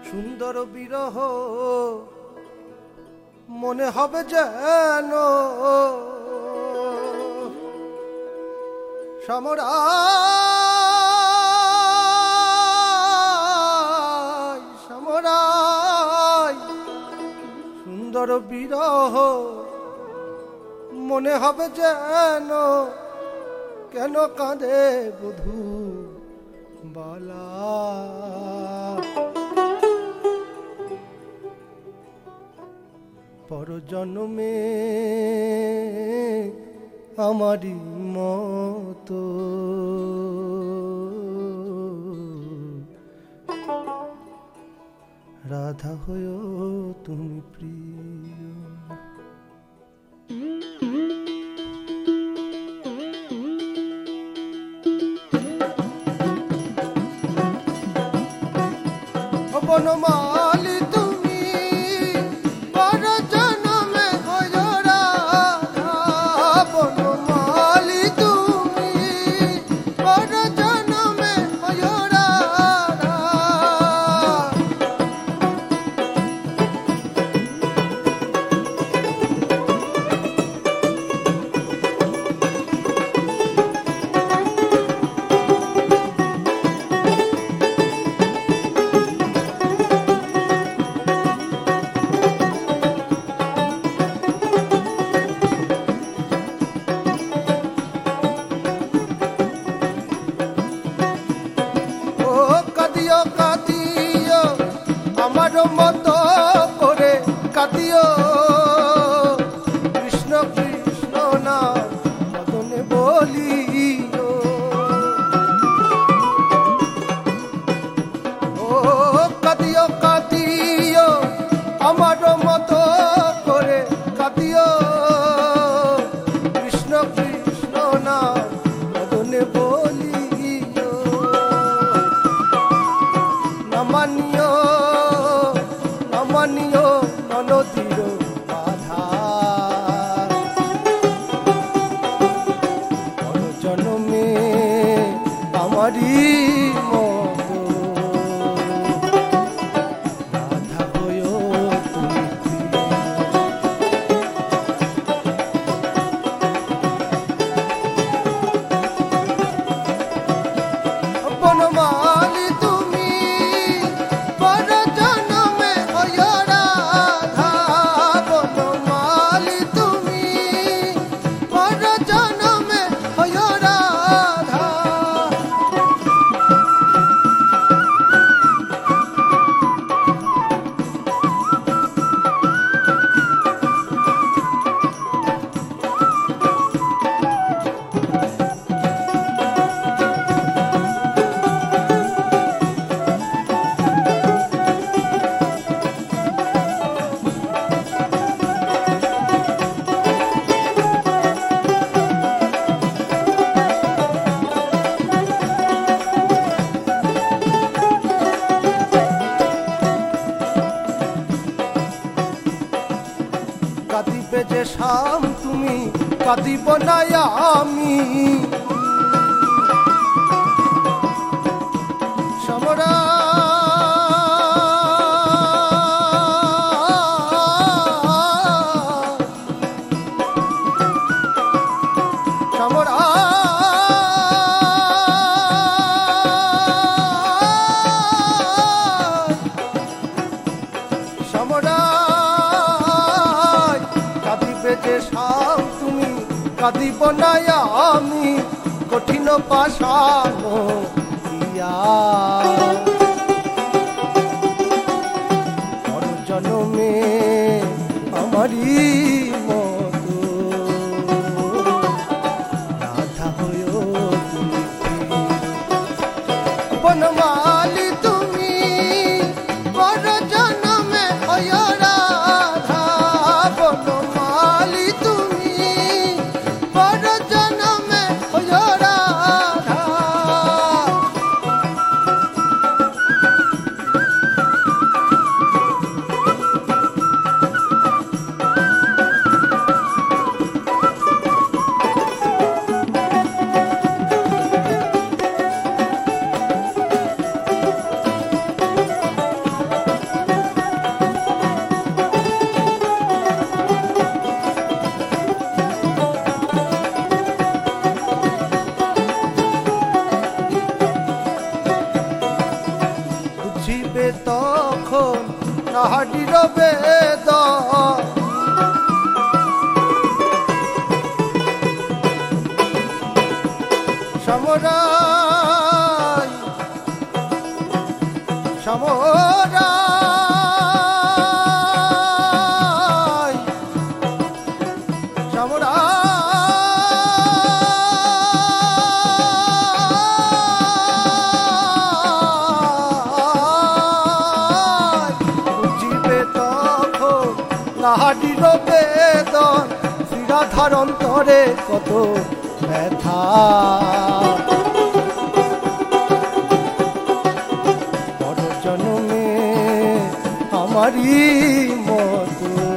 সুন্দর বিরহ মনে হবে যেন সমরাই সমরাই সুন্দর বিরহ মনে হবে যেন কেন কাঁদে বধূ বালা পরজন্মে আমারি মতো রাধা হয়েও তুমি প্রিয় বনমালী তুমি পরজন্মে হয়ো রাধা বনমালী তুমি পরজন্মে হয়ো রাধা আমার মতো করে কাঁদিও কৃষ্ণ কৃষ্ণ না মদনে বলিও ও কাঁদিও কাঁদিও আমার মতো করে কাঁদিও কৃষ্ণ কৃষ্ণ না মদনে বলিও নমানিও নমানিও ননদীর বাধা পরজন্মে আমারি মতো রাধা হয়েও তুমি বনমালী তুমি পরজন্মে হয়ো রাধা বনমালী তুমি পরজন্মে হয়ো রাধা কাঁদিবে যে শাম তুমি কাঁদিব না আমি সমরা সমরা সমরা যে শাম তুমি কাঁদিব না আমি কঠিন পাষাণ দিয়া পরজন্মে আমারি মতো রাধা হয়েও তুমি বনমালী তুমি পরজন্মে হয়ো রাধা বনমালী তুমি পরজন্মে হয়ো রাধা তখন নাহাডির বেদন সমরাই সমরাই সমরাই বুঝিবে তখন নাহাডির বেদন শিরাধার অন্তরে কত ব্যথা পর জন্মে আমারই মতো